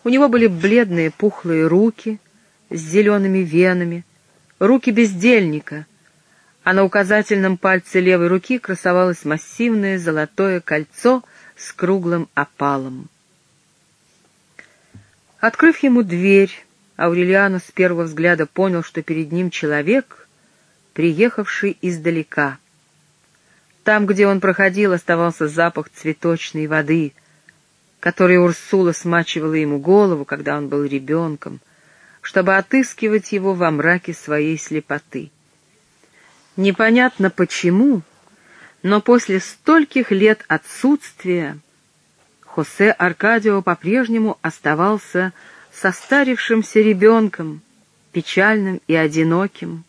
У него были бледные пухлые руки с зелеными венами, руки бездельника, а на указательном пальце левой руки красовалось массивное золотое кольцо с круглым опалом. Открыв ему дверь, Аурелиано с первого взгляда понял, что перед ним человек, приехавший издалека. Там, где он проходил, оставался запах цветочной воды, которой Урсула смачивала ему голову, когда он был ребенком, чтобы отыскивать его во мраке своей слепоты. Непонятно почему, но после стольких лет отсутствия Хосе Аркадио по-прежнему оставался состарившимся ребенком, печальным и одиноким.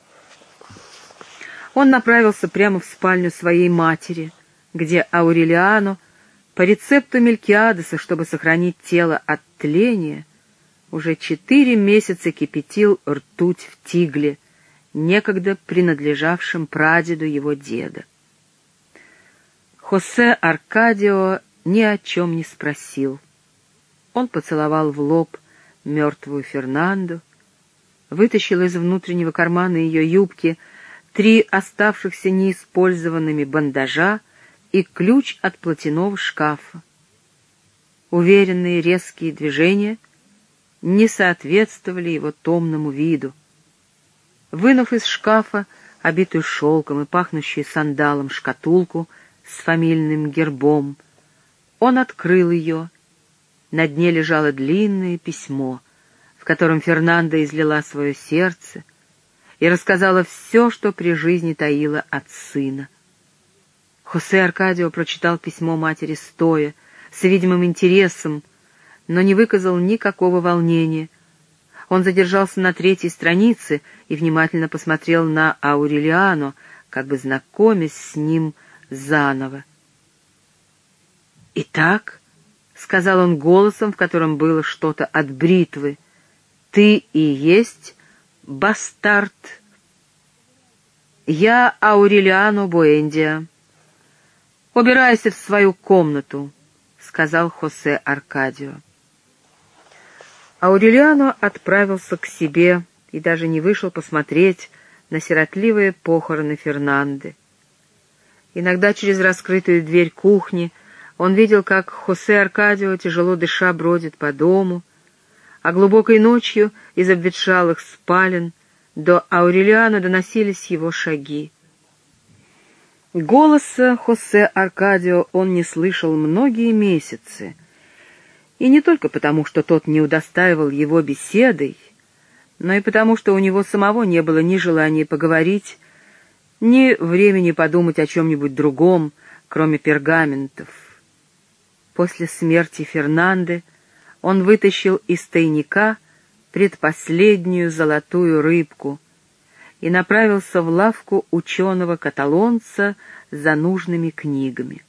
Он направился прямо в спальню своей матери, где Аурелиано, по рецепту Мелкиадеса, чтобы сохранить тело от тления, уже 4 месяца кипятил ртуть в тигле, некогда принадлежавшем прадеду его деда. Хосе Аркадио ни о чем не спросил. Он поцеловал в лоб мертвую Фернанду, вытащил из внутреннего кармана ее юбки 3 оставшихся неиспользованными бандажа и ключ от платяного шкафа. Уверенные резкие движения не соответствовали его томному виду. Вынув из шкафа обитую шелком и пахнущую сандалом шкатулку с фамильным гербом, он открыл ее. На дне лежало длинное письмо, в котором Фернанда излила свое сердце и рассказала все, что при жизни таила от сына. Хосе Аркадио прочитал письмо матери стоя, с видимым интересом, но не выказал никакого волнения. Он задержался на 3-й странице и внимательно посмотрел на Аурелиано, как бы знакомясь с ним заново. «Итак», — сказал он голосом, в котором было что-то от бритвы, — «ты и есть бастард». «Я Аурелиано Буэндиа». «Убирайся в свою комнату», — сказал Хосе Аркадио. Аурелиано отправился к себе и даже не вышел посмотреть на сиротливые похороны Фернанды. Иногда через раскрытую дверь кухни он видел, как Хосе Аркадио, тяжело дыша, бродит по дому, а глубокой ночью из обветшалых спален до Аурелиано доносились его шаги. Голоса Хосе Аркадио он не слышал многие месяцы, и не только потому, что тот не удостаивал его беседой, но и потому, что у него самого не было ни желания поговорить, ни времени подумать о чем-нибудь другом, кроме пергаментов. После смерти Фернанды он вытащил из тайника предпоследнюю золотую рыбку и направился в лавку ученого-каталонца за нужными книгами.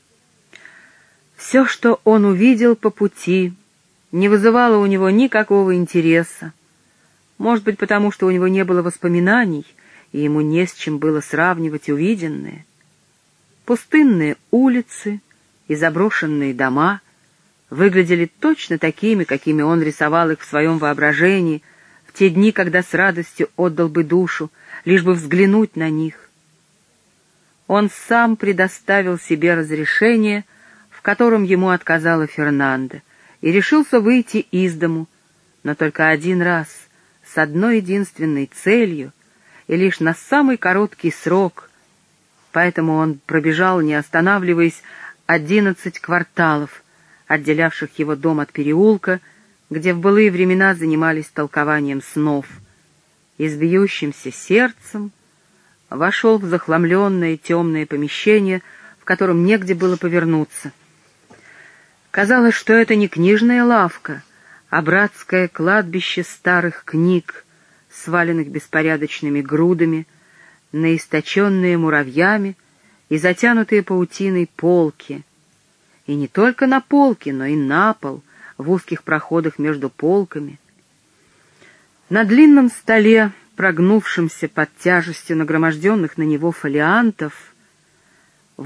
Все, что он увидел по пути, не вызывало у него никакого интереса. Может быть, потому что у него не было воспоминаний, и ему не с чем было сравнивать увиденное. Пустынные улицы и заброшенные дома выглядели точно такими, какими он рисовал их в своем воображении, в те дни, когда с радостью отдал бы душу, лишь бы взглянуть на них. Он сам предоставил себе разрешение, в котором ему отказала Фернанда, и решился выйти из дому, но только один раз, с одной единственной целью, и лишь на самый короткий срок, поэтому он пробежал, не останавливаясь, 11 кварталов, отделявших его дом от переулка, где в былые времена занимались толкованием снов, и с бьющимся сердцем вошел в захламленное темное помещение, в котором негде было повернуться. Казалось, что это не книжная лавка, а братское кладбище старых книг, сваленных беспорядочными грудами, на источенные муравьями и затянутые паутиной полки. И не только на полки, но и на пол, в узких проходах между полками. На длинном столе, прогнувшемся под тяжестью нагроможденных на него фолиантов,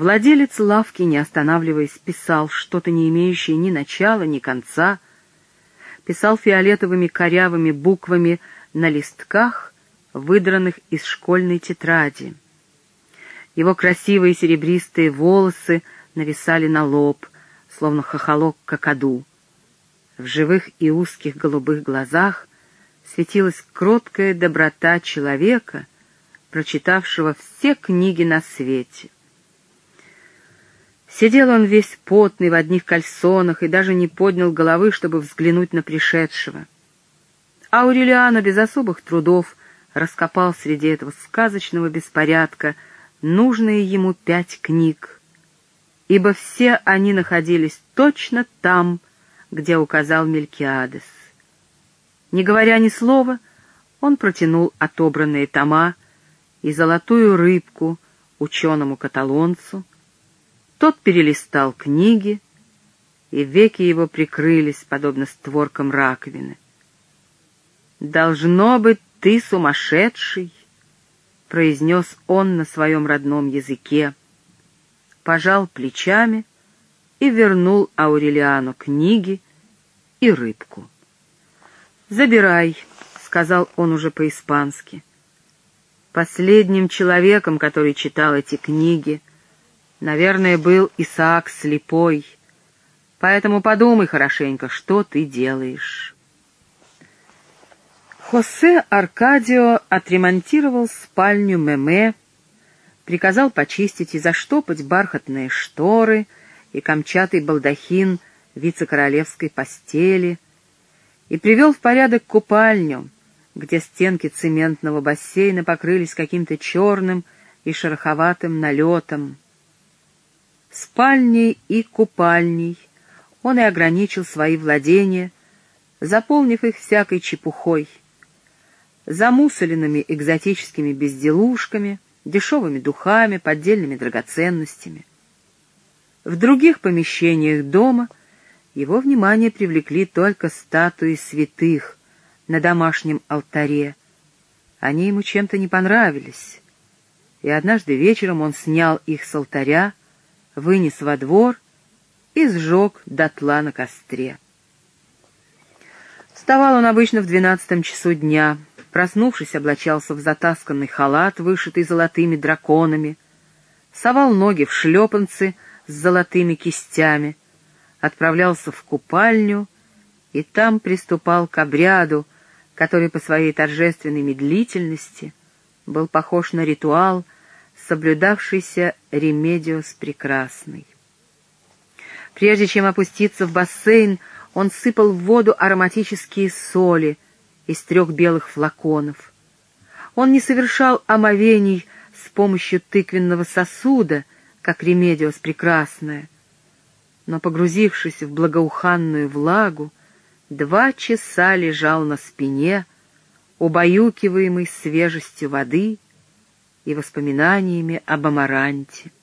владелец лавки, не останавливаясь, писал что-то, не имеющее ни начала, ни конца, писал фиолетовыми корявыми буквами на листках, выдранных из школьной тетради. Его красивые серебристые волосы нависали на лоб, словно хохолок какаду. В живых и узких голубых глазах светилась кроткая доброта человека, прочитавшего все книги на свете. Сидел он весь потный, в одних кальсонах, и даже не поднял головы, чтобы взглянуть на пришедшего. Аурелиано без особых трудов раскопал среди этого сказочного беспорядка нужные ему 5 книг, ибо все они находились точно там, где указал Мелкиадес. Не говоря ни слова, он протянул отобранные тома и золотую рыбку ученому-каталонцу. Тот перелистал книги, и веки его прикрылись, подобно створкам раковины. «Должно быть, ты сумасшедший», — произнес он на своем родном языке, пожал плечами и вернул Аурелиану книги и рыбку. «Забирай», — сказал он уже по-испански. Последним человеком, который читал эти книги, наверное, был Исаак Слепой, поэтому подумай хорошенько, что ты делаешь. Хосе Аркадио отремонтировал спальню Меме, приказал почистить и заштопать бархатные шторы и камчатый балдахин вице-королевской постели и привел в порядок купальню, где стенки цементного бассейна покрылись каким-то черным и шероховатым налетом. Спальней и купальней он и ограничил свои владения, заполнив их всякой чепухой, замусоленными экзотическими безделушками, дешевыми духами, поддельными драгоценностями. В других помещениях дома его внимание привлекли только статуи святых на домашнем алтаре. Они ему чем-то не понравились, и однажды вечером он снял их с алтаря, вынес во двор и сжег дотла на костре. Вставал он обычно в 12 часу дня, проснувшись, облачался в затасканный халат, вышитый золотыми драконами, совал ноги в шлепанцы с золотыми кистями, отправлялся в купальню и там приступал к обряду, который по своей торжественной медлительности был похож на ритуал, соблюдавшийся Ремедиос Прекрасный. Прежде чем опуститься в бассейн, он сыпал в воду ароматические соли из 3 белых флаконов. Он не совершал омовений с помощью тыквенного сосуда, как Ремедиос Прекрасная, но, погрузившись в благоуханную влагу, 2 часа лежал на спине, убаюкиваемый свежестью воды и воспоминаниями об Амаранте.